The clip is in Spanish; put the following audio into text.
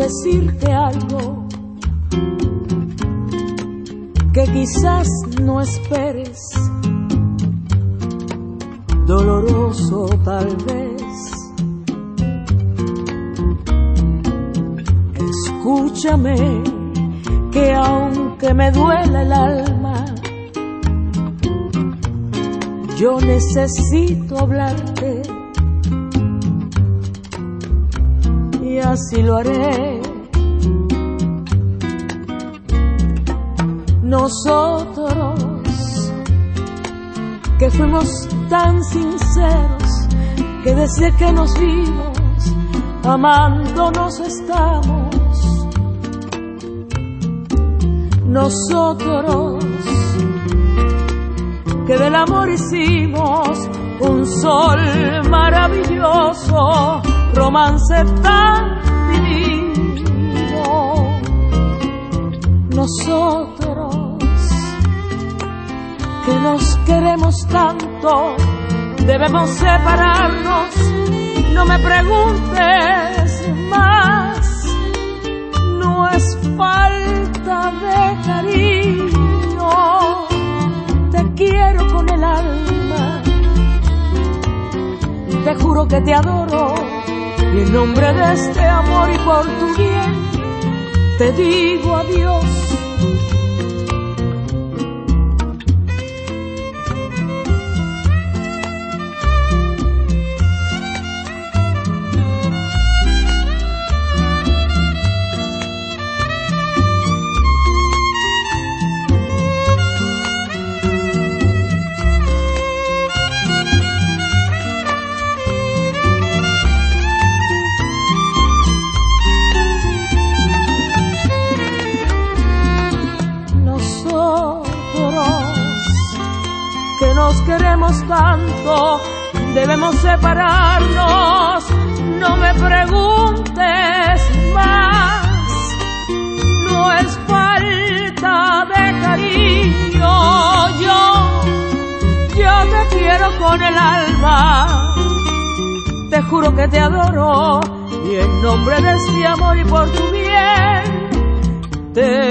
decirte algo que quizás no esperes, doloroso tal vez. Escúchame, que aunque me duela el alma, yo necesito hablarte, y así lo haré. Nosotros, que fuimos tan sinceros, que desde que nos vimos, amándonos estamos. Nosotros, que del amor hicimos un sol maravilloso, romance tan divino. Nosotros, que nos queremos tanto, debemos separarnos. No me preguntes más, no es falta de cariño, te quiero con el alma, te juro que te adoro, y en nombre de este amor y por tu bien, te digo adiós. Nos queremos tanto, debemos separarnos. No me preguntes más, no es falta de cariño. Yo te quiero con el alma, te juro que te adoro, y en nombre de este amor y por tu bien, te